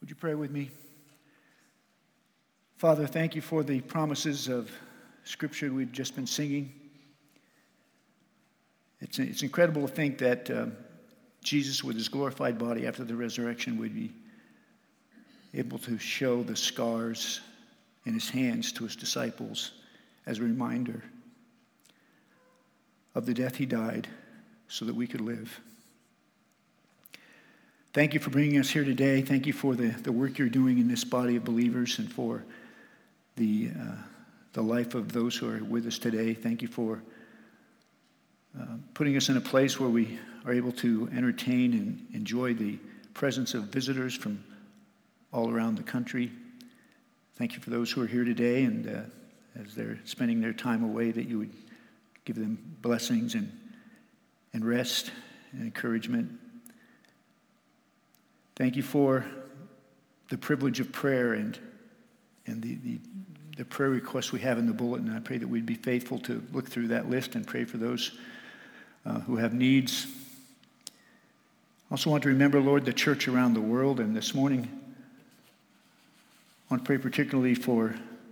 Would you pray with me? Father, thank you for the promises of Scripture we've just been singing. It's incredible to think that Jesus, with his glorified body after the resurrection, would be able to show the scars in his hands to his disciples as a reminder of the death he died so that we could live. Thank you for bringing us here today. Thank you for the work you're doing in this body of believers and for the life of those who are with us today. Thank you for putting us in a place where we are able to entertain and enjoy the presence of visitors from all around the country. Thank you for those who are here today, and as they're spending their time away, that you would give them blessings and rest and encouragement. Thank you for the privilege of prayer and the prayer requests we have in the bulletin. I pray that we'd be faithful to look through that list and pray for those who have needs. I also want to remember, Lord, the church around the world. And this morning, I want to pray particularly for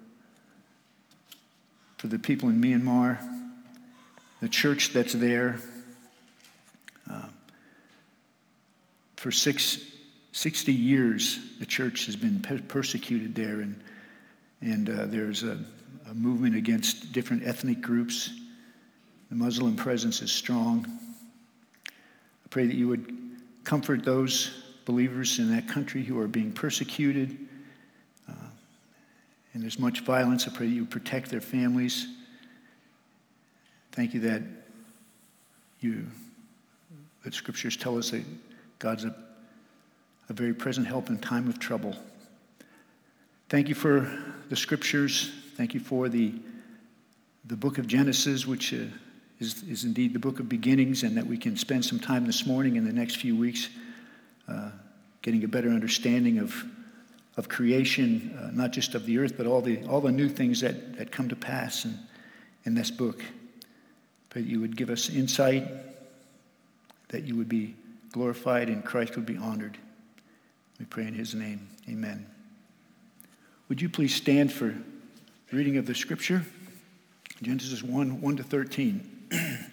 the people in Myanmar, the church that's there. For 60 years, the church has been persecuted there, and there's a movement against different ethnic groups. The Muslim presence is strong. I pray that you would comfort those believers in that country who are being persecuted, and there's much violence. I pray that you would protect their families. Thank you that Scriptures tell us that God's a very present help in time of trouble. Thank you for the Scriptures. Thank you for the book of Genesis, which is indeed the book of beginnings, and that we can spend some time this morning in the next few weeks getting a better understanding of creation, not just of the earth, but all the new things that come to pass in this book. Pray that you would give us insight, that you would be glorified and Christ would be honored. We pray in his name. Amen. Would you please stand for the reading of the Scripture? Genesis 1 to 13.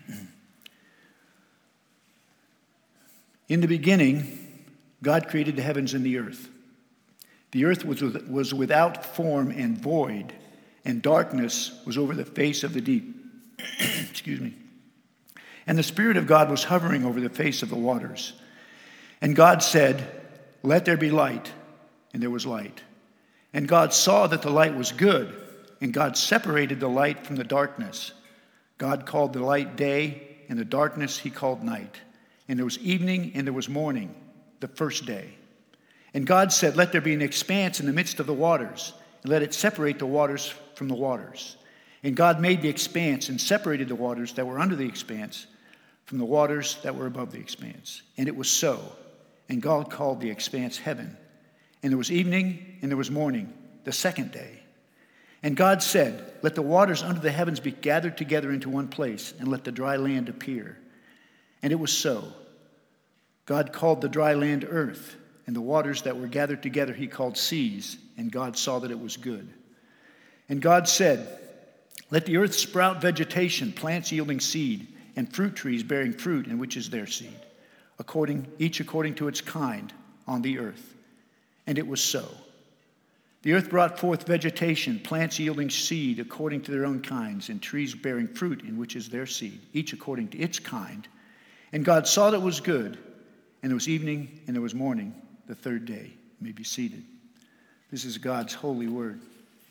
In the beginning, God created the heavens and the earth. The earth was without form and void, and darkness was over the face of the deep. Excuse me. And the Spirit of God was hovering over the face of the waters. And God said, "Let there be light," and there was light. And God saw that the light was good, and God separated the light from the darkness. God called the light day, and the darkness he called night. And there was evening, and there was morning, the first day. And God said, "Let there be an expanse in the midst of the waters, and let it separate the waters from the waters." And God made the expanse and separated the waters that were under the expanse from the waters that were above the expanse. And it was so. And God called the expanse heaven. And there was evening and there was morning, the second day. And God said, "Let the waters under the heavens be gathered together into one place, and let the dry land appear." And it was so. God called the dry land earth, and the waters that were gathered together he called seas, and God saw that it was good. And God said, "Let the earth sprout vegetation, plants yielding seed, and fruit trees bearing fruit, in which is their seed, each according to its kind on the earth." And it was so. The earth brought forth vegetation, plants yielding seed according to their own kinds, and trees bearing fruit, in which is their seed, each according to its kind. And God saw that it was good, and there was evening and there was morning, the third day. You may be seated. This is God's holy word.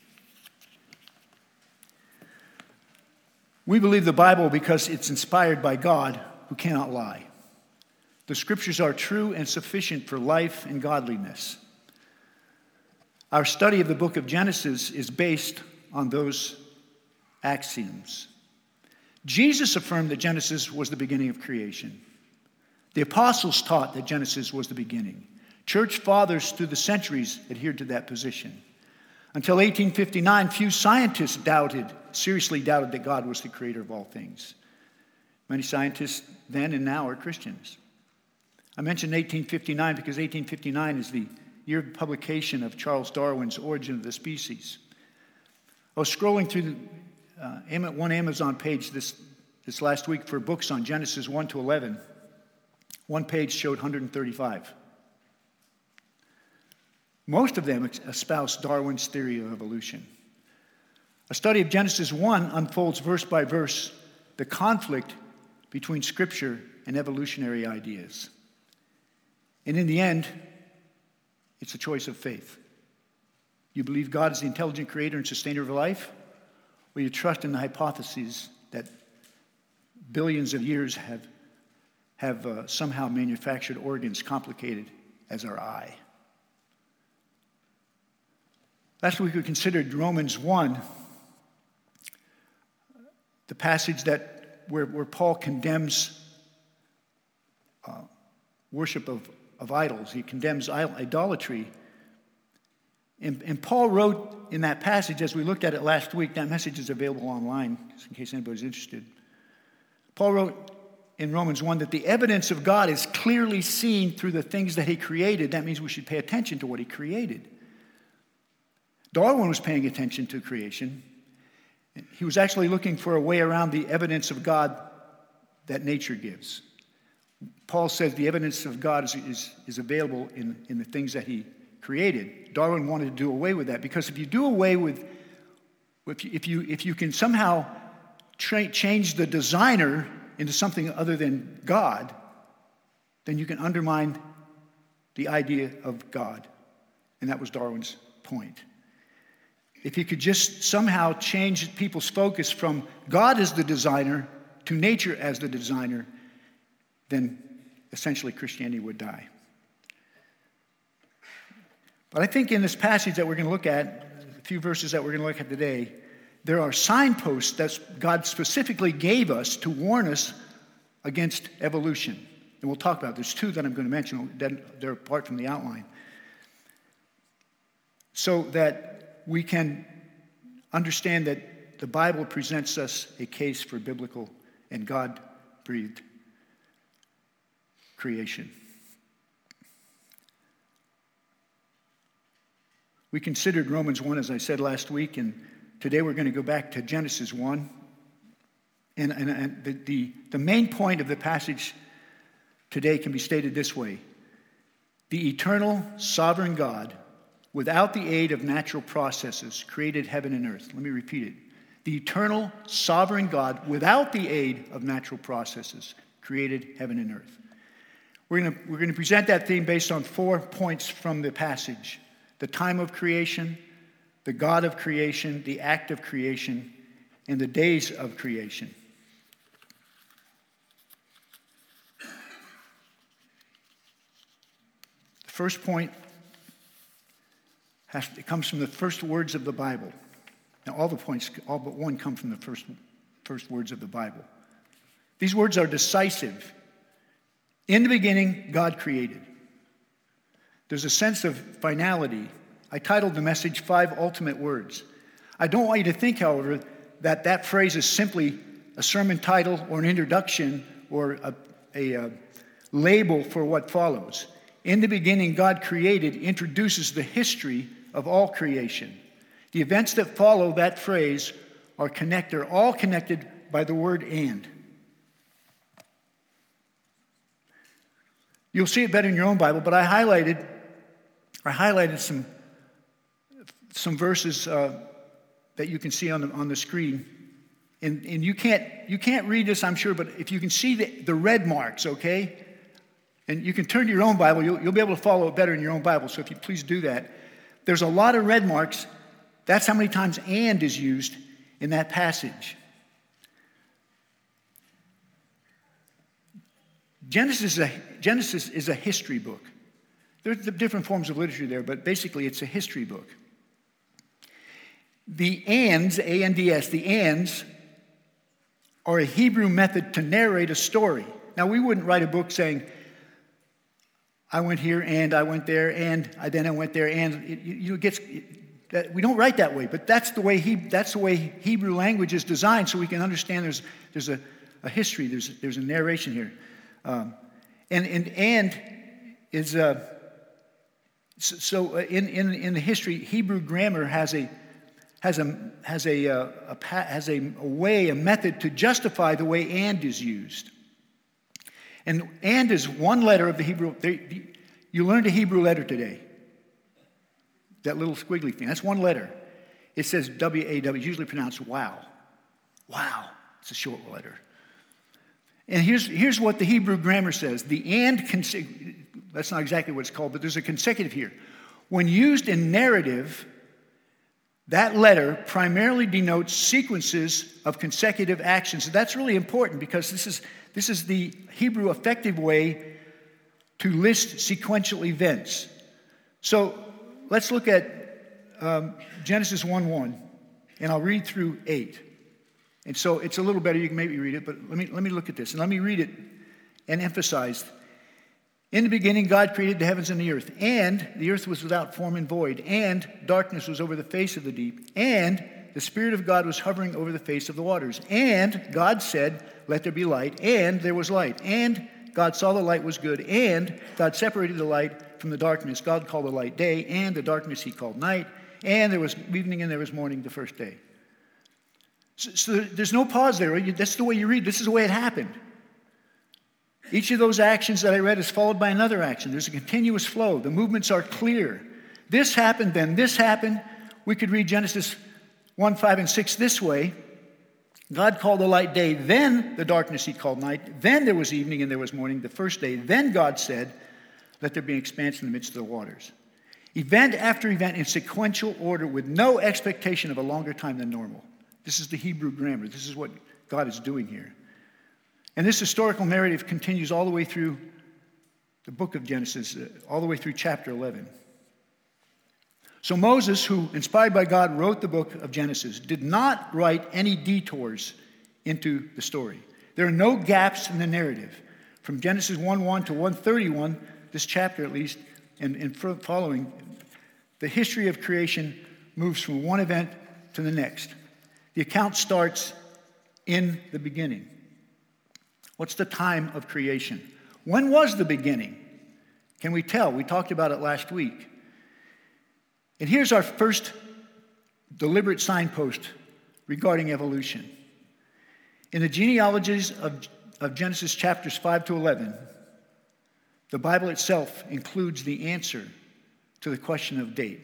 We believe the Bible because it's inspired by God, who cannot lie. The Scriptures are true and sufficient for life and godliness. Our study of the book of Genesis is based on those axioms. Jesus affirmed that Genesis was the beginning of creation. The apostles taught that Genesis was the beginning. Church fathers through the centuries adhered to that position. Until 1859, few scientists seriously doubted that God was the creator of all things. Many scientists then and now are Christians. I mentioned 1859 because 1859 is the year of publication of Charles Darwin's Origin of the Species. I was scrolling through one Amazon page this last week for books on Genesis 1 to 11. One page showed 135. Most of them espouse Darwin's theory of evolution. A study of Genesis 1 unfolds verse by verse the conflict between Scripture and evolutionary ideas. And in the end, it's a choice of faith. You believe God is the intelligent creator and sustainer of life, or you trust in the hypotheses that billions of years have somehow manufactured organs complicated as our eye. Last week we considered Romans 1, the passage where Paul condemns worship of idols. He condemns idolatry. And Paul wrote in that passage, as we looked at it last week, that message is available online, just in case anybody's interested. Paul wrote in Romans 1 that the evidence of God is clearly seen through the things that he created. That means we should pay attention to what he created. Darwin was paying attention to creation. He was actually looking for a way around the evidence of God that nature gives. Paul says the evidence of God is available in the things that he created. Darwin wanted to do away with that, because if you do away with, if you can somehow change the designer into something other than God, then you can undermine the idea of God. And that was Darwin's point. If you could just somehow change people's focus from God as the designer to nature as the designer, then essentially Christianity would die. But I think in this passage that we're going to look at, a few verses that we're going to look at today, there are signposts that God specifically gave us to warn us against evolution. And we'll talk about it. There's two that I'm going to mention. They're apart from the outline. So that we can understand that the Bible presents us a case for biblical and God-breathed creation. We considered Romans 1, as I said last week, and today we're going to go back to Genesis 1. And the main point of the passage today can be stated this way. The eternal, sovereign God, without the aid of natural processes, created heaven and earth. Let me repeat it. The eternal, sovereign God, without the aid of natural processes, created heaven and earth. We're going to present that theme based on 4 points from the passage. The time of creation, the God of creation, the act of creation, and the days of creation. The first point it comes from the first words of the Bible. Now, all the points, all but one, come from the first words of the Bible. These words are decisive. In the beginning, God created. There's a sense of finality. I titled the message 5 Ultimate Words. I don't want you to think, however, that phrase is simply a sermon title or an introduction or a label for what follows. In the beginning, God created introduces the history of all creation. The events that follow that phrase are all connected by the word "and." You'll see it better in your own Bible, but I highlighted some verses that you can see on the screen. And you can't read this, I'm sure, but if you can see the red marks, okay? And you can turn to your own Bible. You'll be able to follow it better in your own Bible, so if you please do that. There's a lot of red marks. That's how many times "and" is used in that passage. Genesis is a history book. There's different forms of literature there, but basically it's a history book. The ands, A-N-D-S, the ands are a Hebrew method to narrate a story. Now, we wouldn't write a book saying, I went here and I went there and then I went there and we don't write that way, but that's the way Hebrew language is designed, so we can understand there's a history, there's a narration here. And is So in the history, Hebrew grammar has a method to justify the way "and" is used. And is one letter of the Hebrew. You learned a Hebrew letter today. That little squiggly thing. That's one letter. It says W-A-W. It's usually pronounced wow. Wow. It's a short letter. And here's what the Hebrew grammar says. The "and" that's not exactly what it's called, but there's a consecutive here. When used in narrative, that letter primarily denotes sequences of consecutive actions. So that's really important because this is the Hebrew effective way to list sequential events. So let's look at Genesis 1:1, and I'll read through 8. And so it's a little better. You can maybe read it, but let me look at this and let me read it and emphasize. In the beginning, God created the heavens and the earth, and the earth was without form and void, and darkness was over the face of the deep, and the Spirit of God was hovering over the face of the waters. And God said, "Let there be light," and there was light. And God saw the light was good, and God separated the light from the darkness. God called the light day, and the darkness he called night. And there was evening and there was morning the first day. So there's no pause there. That's the way you read. This is the way it happened. Each of those actions that I read is followed by another action. There's a continuous flow. The movements are clear. This happened, then this happened. We could read Genesis 1, 5, and 6 this way. God called the light day, then the darkness he called night. Then there was evening and there was morning the first day. Then God said, "Let there be an expanse in the midst of the waters." Event after event in sequential order with no expectation of a longer time than normal. This is the Hebrew grammar. This is what God is doing here. And this historical narrative continues all the way through the book of Genesis, all the way through chapter 11. So Moses, who, inspired by God, wrote the book of Genesis, did not write any detours into the story. There are no gaps in the narrative. From Genesis 1:1 to 1:31, this chapter at least, and following, the history of creation moves from one event to the next. The account starts in the beginning. What's the time of creation? When was the beginning? Can we tell? We talked about it last week. And here's our first deliberate signpost regarding evolution. In the genealogies of Genesis chapters 5 to 11, the Bible itself includes the answer to the question of date.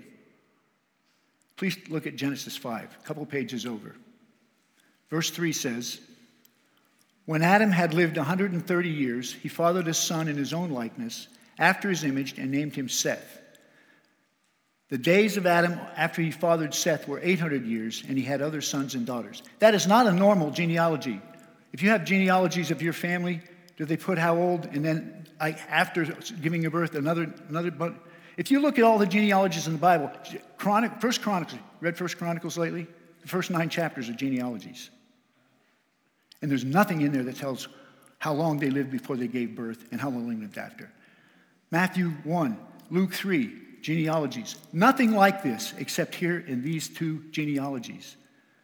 Please look at Genesis 5, a couple pages over. Verse 3 says, "When Adam had lived 130 years, he fathered a son in his own likeness, after his image, and named him Seth. The days of Adam after he fathered Seth were 800 years, and he had other sons and daughters." That is not a normal genealogy. If you have genealogies of your family, do they put how old and then after giving you birth another? If you look at all the genealogies in the Bible, First Chronicles, read First Chronicles lately? The first 9 chapters are genealogies. And there's nothing in there that tells how long they lived before they gave birth and how long they lived after. Matthew 1, Luke 3, genealogies. Nothing like this except here in these 2 genealogies.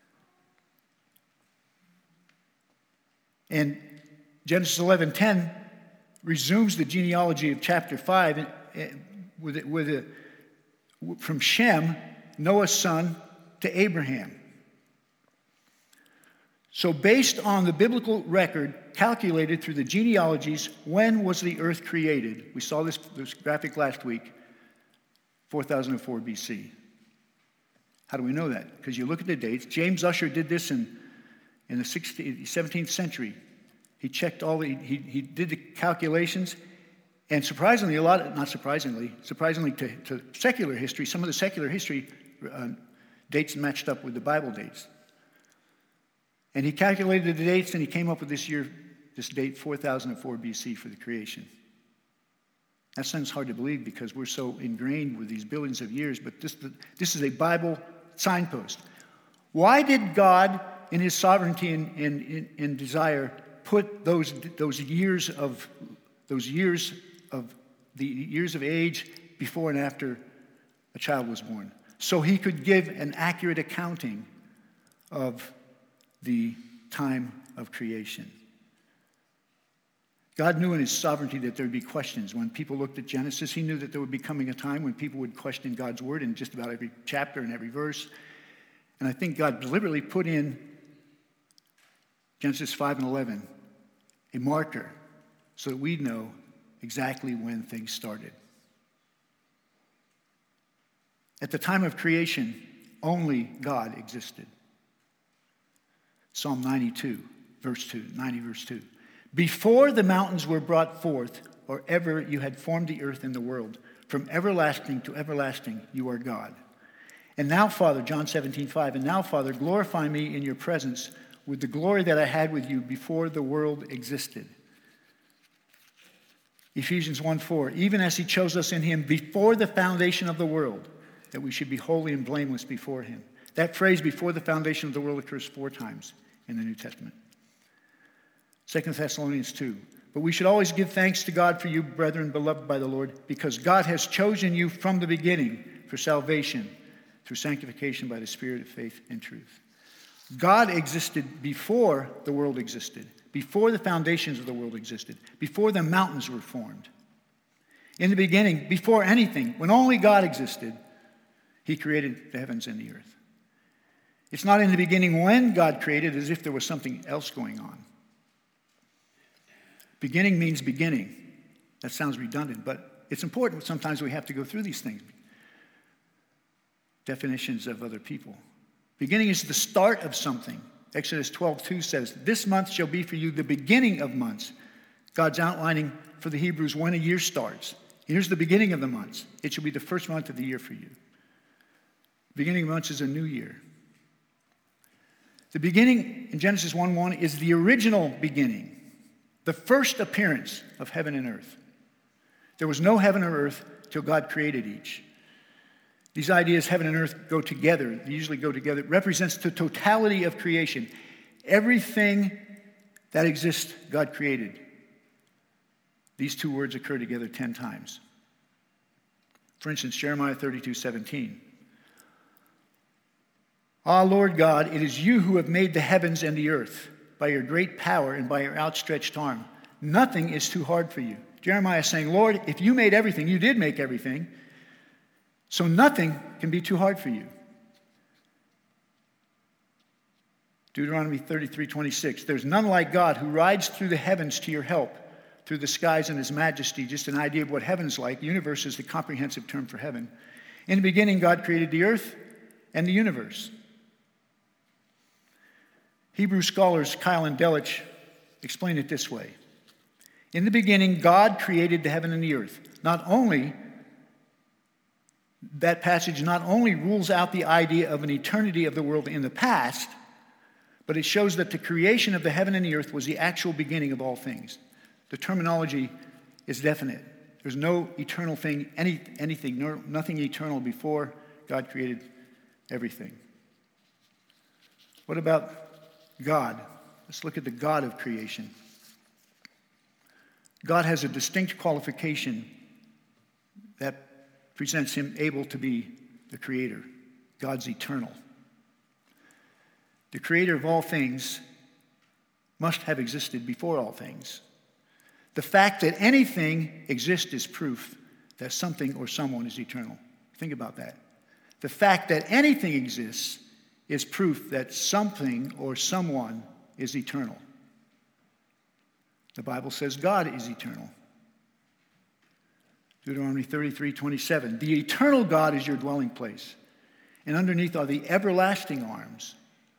And Genesis 11:10 resumes the genealogy of chapter 5 from Shem, Noah's son, to Abraham. So based on the biblical record calculated through the genealogies, when was the earth created? We saw this graphic last week, 4004 BC. How do we know that? Because you look at the dates. James Ussher did this in the 17th century. He checked he did the calculations, and surprisingly, surprisingly to secular history, some of the secular history dates matched up with the Bible dates. And he calculated the dates, and he came up with this date, 4004 BC, for the creation. That sounds hard to believe because we're so ingrained with these billions of years, but this is a Bible signpost. Why did God, in his sovereignty and desire, put those years of age before and after a child was born? So he could give an accurate accounting of the time of creation. God knew in his sovereignty that there would be questions. When people looked at Genesis, he knew that there would be coming a time when people would question God's word in just about every chapter and every verse. And I think God deliberately put in Genesis 5 and 11 a marker so that we'd know exactly when things started. At the time of creation, only God existed. Psalm 90 verse 2. Before the mountains were brought forth, or ever you had formed the earth and the world, from everlasting to everlasting you are God. And now, Father, John 17:5, and now, Father, glorify me in your presence with the glory that I had with you before the world existed. Ephesians 1:4, even as he chose us in him before the foundation of the world, that we should be holy and blameless before him. That phrase, before the foundation of the world, occurs 4 times in the New Testament. 2 Thessalonians 2. But we should always give thanks to God for you, brethren, beloved by the Lord, because God has chosen you from the beginning for salvation through sanctification by the Spirit of faith and truth. God existed before the world existed, before the foundations of the world existed, before the mountains were formed. In the beginning, before anything, when only God existed, he created the heavens and the earth. It's not in the beginning when God created as if there was something else going on. Beginning means beginning. That sounds redundant, but it's important. Sometimes we have to go through these things. Definitions of other people. Beginning is the start of something. Exodus 12:2 says, this month shall be for you the beginning of months. God's outlining for the Hebrews when a year starts. Here's the beginning of the months. It shall be the first month of the year for you. Beginning of months is a new year. The beginning in Genesis 1:1 is the original beginning. The first appearance of heaven and earth. There was no heaven or earth till God created each. These ideas, heaven and earth, go together. They usually go together. It represents the totality of creation. Everything that exists, God created. These 2 words occur together 10 times. For instance, Jeremiah 32:17. Ah, Lord God, it is you who have made the heavens and the earth. By your great power and by your outstretched arm. Nothing is too hard for you. Jeremiah is saying, Lord, if you made everything, you did make everything, so nothing can be too hard for you. Deuteronomy 33:26, there's none like God who rides through the heavens to your help, through the skies in his majesty. Just an idea of what heaven's like. Universe is the comprehensive term for heaven. In the beginning, God created the earth and the universe. Hebrew scholars Kyle and Delitzsch explain it this way. In the beginning, God created the heaven and the earth. That passage not only rules out the idea of an eternity of the world in the past, but it shows that the creation of the heaven and the earth was the actual beginning of all things. The terminology is definite. There's no eternal thing, nothing eternal before God created everything. What about God? Let's look at the God of creation. God has a distinct qualification that presents him able to be the creator. God's eternal. The creator of all things must have existed before all things. The fact that anything exists is proof that something or someone is eternal. Think about that. The fact that anything exists is proof that something or someone is eternal. The Bible says God is eternal. Deuteronomy 33:27. The eternal God is your dwelling place, and underneath are the everlasting arms.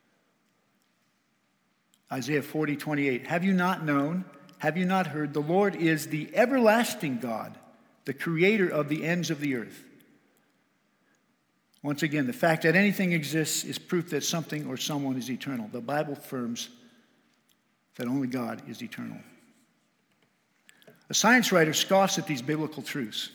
Isaiah 40:28. Have you not known? Have you not heard? The Lord is the everlasting God, the creator of the ends of the earth. Once again, the fact that anything exists is proof that something or someone is eternal. The Bible affirms that only God is eternal. A science writer scoffs at these biblical truths.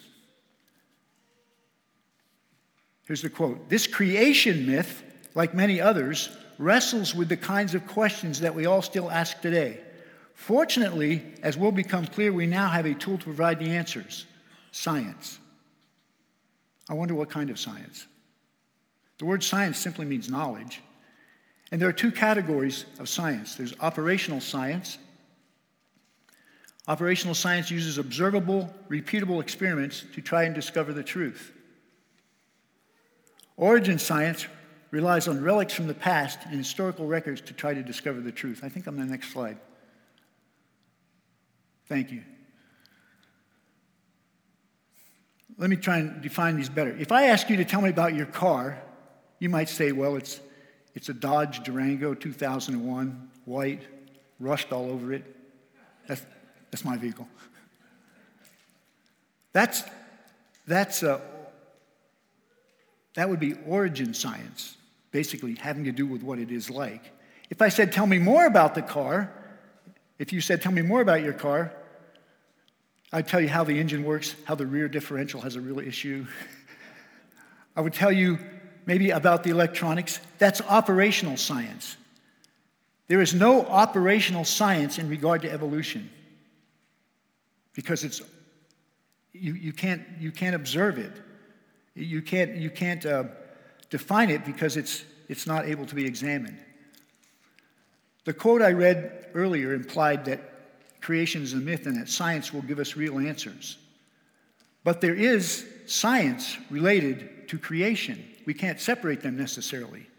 Here's the quote. This creation myth, like many others, wrestles with the kinds of questions that we all still ask today. Fortunately, as will become clear, we now have a tool to provide the answers. Science. I wonder what kind of science. The word science simply means knowledge. And there are 2 categories of science. There's operational science. Operational science uses observable, repeatable experiments to try and discover the truth. Origin science relies on relics from the past and historical records to try to discover the truth. I think I'm on the next slide. Thank you. Let me try and define these better. If I ask you to tell me about your car, you might say, well, it's a Dodge Durango 2001, white, rust all over it. That's my vehicle. That would be origin science, basically having to do with what it is like. If I said, tell me more about the car, if you said, tell me more about your car, I'd tell you how the engine works, how the rear differential has a real issue. I would tell you maybe about the electronics. That's operational science. There is no operational science in regard to evolution because you can't observe it. You can't define it because it's not able to be examined. The quote I read earlier implied that creation is a myth and that science will give us real answers. But there is science related to creation. We can't separate them necessarily.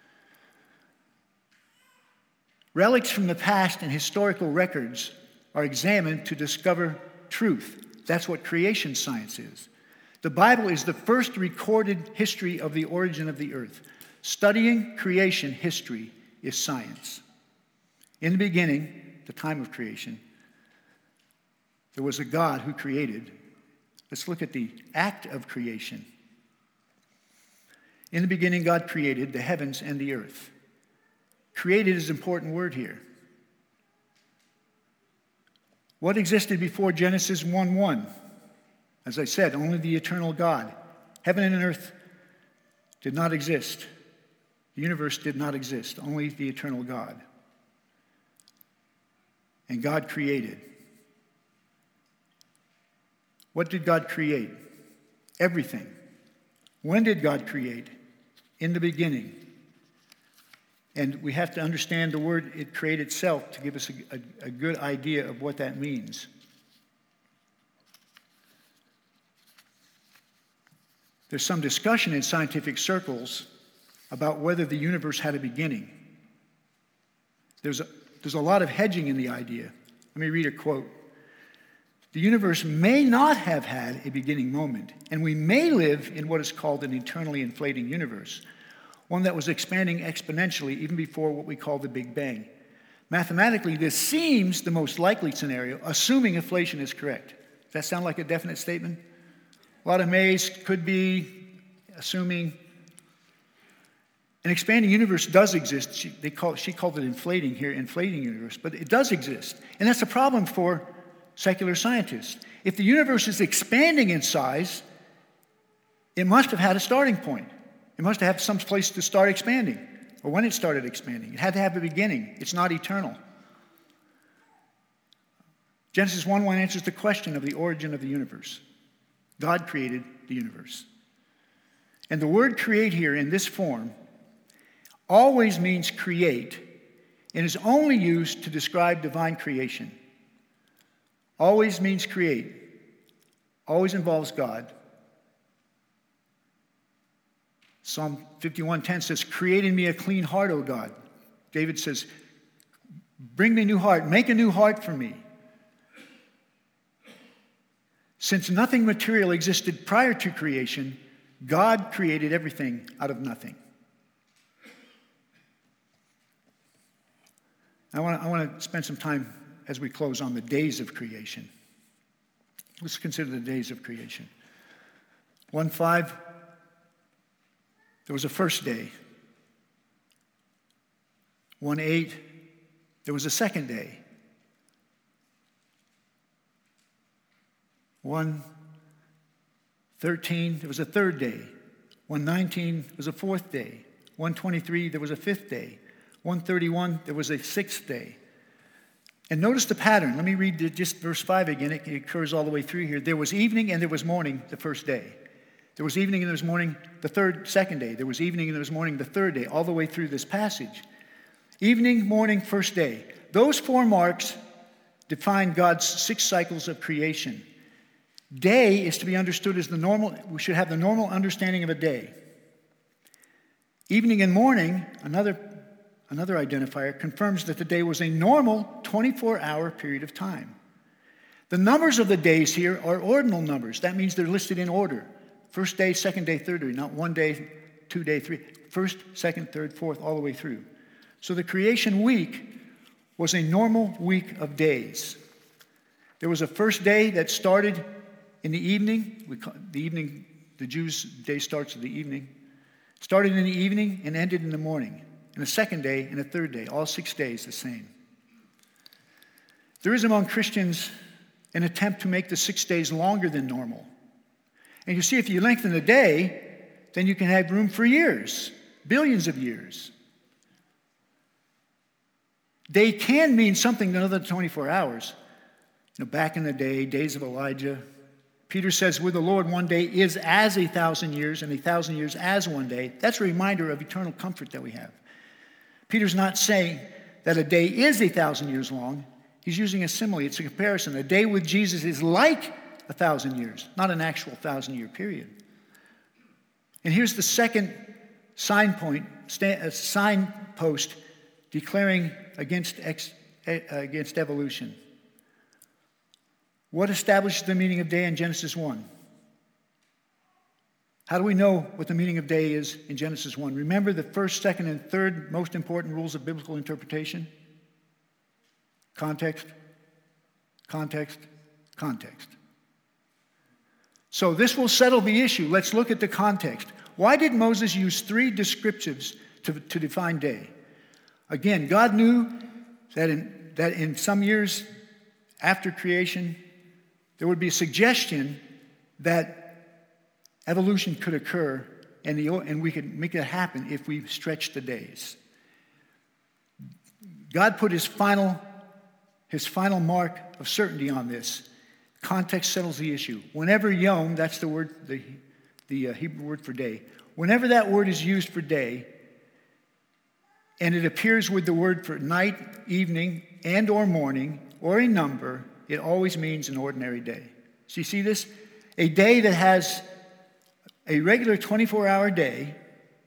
Relics from the past and historical records are examined to discover truth. That's what creation science is. The Bible is the first recorded history of the origin of the earth. Studying creation history is science. In the beginning, the time of creation, there was a God who created. Let's look at the act of creation. In the beginning, God created the heavens and the earth. Created is an important word here. What existed before Genesis 1:1? As I said, only the eternal God. Heaven and earth did not exist. The universe did not exist. Only the eternal God. And God created. What did God create? Everything. When did God create? In the beginning. And we have to understand the word it create itself to give us a good idea of what that means. There's some discussion in scientific circles about whether the universe had a beginning. There's a lot of hedging in the idea. Let me read a quote. The universe may not have had a beginning moment, and we may live in what is called an eternally inflating universe, one that was expanding exponentially even before what we call the Big Bang. Mathematically, this seems the most likely scenario, assuming inflation is correct. Does that sound like a definite statement? A lot of mays, could be, assuming. An expanding universe does exist. She called it inflating here, inflating universe, but it does exist. And that's a problem for secular scientists. If the universe is expanding in size, it must have had a starting point. It must have some place to start expanding, or when it started expanding. It had to have a beginning. It's not eternal. Genesis 1:1 answers the question of the origin of the universe. God created the universe. And the word create here in this form always means create and is only used to describe divine creation. Always means create. Always involves God. Psalm 51:10 says, create in me a clean heart, O God. David says, bring me a new heart. Make a new heart for me. Since nothing material existed prior to creation, God created everything out of nothing. I want to spend some time as we close on the days of creation. Let's consider the days of creation. 1:5, there was a first day. 1:8, there was a second day. 1:13, there was a third day. 1:19, there was a fourth day. 1:23, there was a fifth day. 1:31, there was a sixth day. And notice the pattern. Let me read just verse 5 again. It occurs all the way through here. There was evening and there was morning the first day. There was evening and there was morning the second day. There was evening and there was morning the third day, all the way through this passage. Evening, morning, first day. Those 4 marks define God's 6 cycles of creation. Day is to be understood as we should have the normal understanding of a day. Evening and morning, another identifier, confirms that the day was a normal 24-hour period of time. The numbers of the days here are ordinal numbers. That means they're listed in order. First day, second day, third day, not 1 day, 2 day, 3. First, second, third, fourth, all the way through. So the creation week was a normal week of days. There was a first day that started in the evening. The Jews' day starts in the evening. Started in the evening and ended in the morning. And a second day and a third day, all 6 days the same. There is among Christians an attempt to make the 6 days longer than normal. And you see, if you lengthen the day, then you can have room for years, billions of years. Day can mean something other than 24 hours. Back in the day, days of Elijah, Peter says, with the Lord, 1 day is as 1,000 years, and 1,000 years as 1 day. That's a reminder of eternal comfort that we have. Peter's not saying that a day is 1,000 years long. He's using a simile. It's a comparison. A day with Jesus is like 1,000 years, not an actual 1,000-year period. And here's the second signpost declaring against evolution. What establishes the meaning of day in Genesis 1? How do we know what the meaning of day is in Genesis 1? Remember the first, second, and third most important rules of biblical interpretation? Context, context, context. So this will settle the issue. Let's look at the context. Why did Moses use 3 descriptives to define day? Again, God knew that in some years after creation, there would be a suggestion that evolution could occur, and we could make it happen if we stretched the days. God put his final mark of certainty on this. Context settles the issue. Whenever yom, that's the word, the Hebrew word for day. Whenever that word is used for day, and it appears with the word for night, evening, and or morning, or a number, it always means an ordinary day. So you see this? A day that has a regular 24-hour day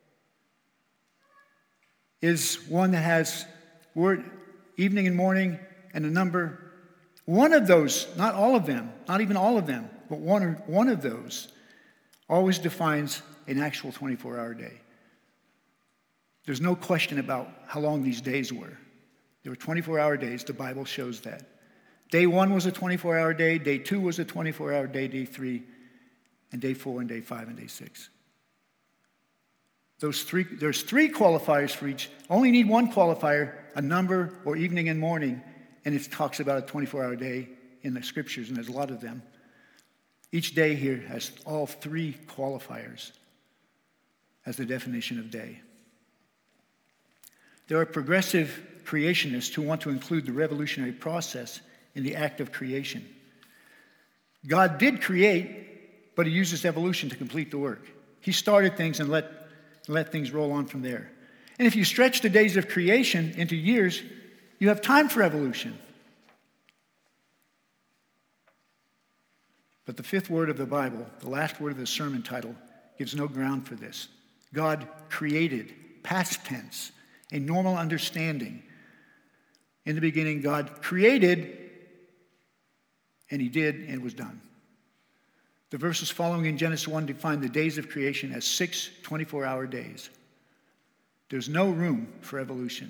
is one that has word evening and morning and a number. One of those, not all of them, not even all of them, but one of those always defines an actual 24-hour day. There's no question about how long these days were. They were 24-hour days. The Bible shows that. Day 1 was a 24-hour day. Day 2 was a 24-hour day. Day 3, and day 4, and day 5, and day 6. There's 3 qualifiers for each. Only need one qualifier, a number or evening and morning, and it talks about a 24-hour day in the scriptures, and there's a lot of them. Each day here has all 3 qualifiers as the definition of day. There are progressive creationists who want to include the revolutionary process in the act of creation. God did create, but he uses evolution to complete the work. He started things and let things roll on from there. And if you stretch the days of creation into years, you have time for evolution. But the 5th word of the Bible, the last word of the sermon title, gives no ground for this. God created, past tense, a normal understanding. In the beginning, God created, and he did, and it was done. The verses following in Genesis 1 define the days of creation as 6 24-hour days. There's no room for evolution.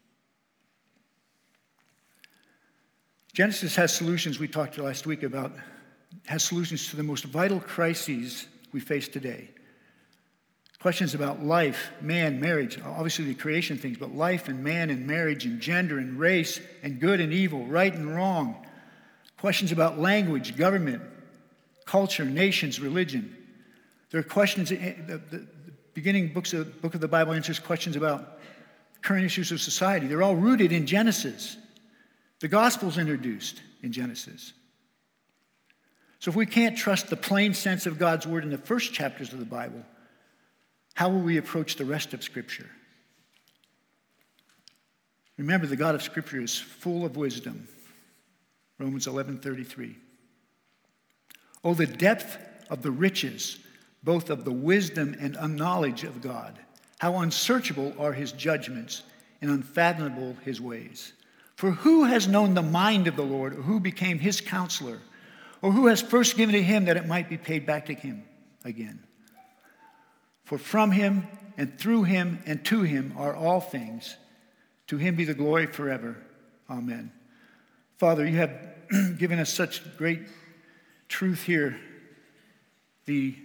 Genesis has solutions, we talked last week about, has solutions to the most vital crises we face today. Questions about life, man, marriage, obviously the creation things, but life and man and marriage and gender and race and good and evil, right and wrong. Questions about language, government, culture, nations, religion. There are questions, the beginning book of the Bible answers questions about current issues of society. They're all rooted in Genesis. The gospel's introduced in Genesis. So if we can't trust the plain sense of God's word in the first chapters of the Bible, how will we approach the rest of Scripture? Remember, the God of Scripture is full of wisdom. Romans 11:33. Oh, the depth of the riches, both of the wisdom and unknowledge of God. How unsearchable are his judgments and unfathomable his ways. For who has known the mind of the Lord, or who became his counselor, or who has first given to him that it might be paid back to him again? For from him and through him and to him are all things. To him be the glory forever. Amen. Father, you have given us such great truth here. The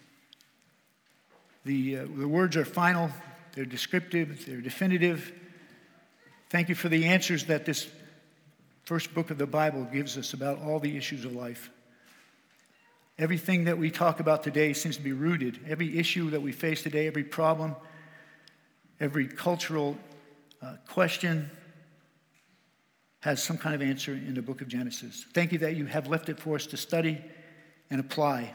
words are final, they're descriptive, they're definitive. Thank you for the answers that this first book of the Bible gives us about all the issues of life. Everything that we talk about today seems to be rooted. Every issue that we face today, every problem, every cultural question has some kind of answer in the book of Genesis. Thank you that you have left it for us to study and apply.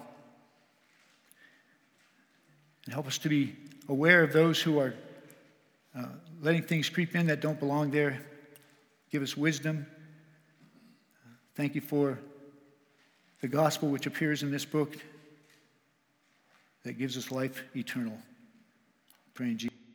And help us to be aware of those who are letting things creep in that don't belong there. Give us wisdom. Thank you for the gospel which appears in this book that gives us life eternal. Pray in Jesus' name.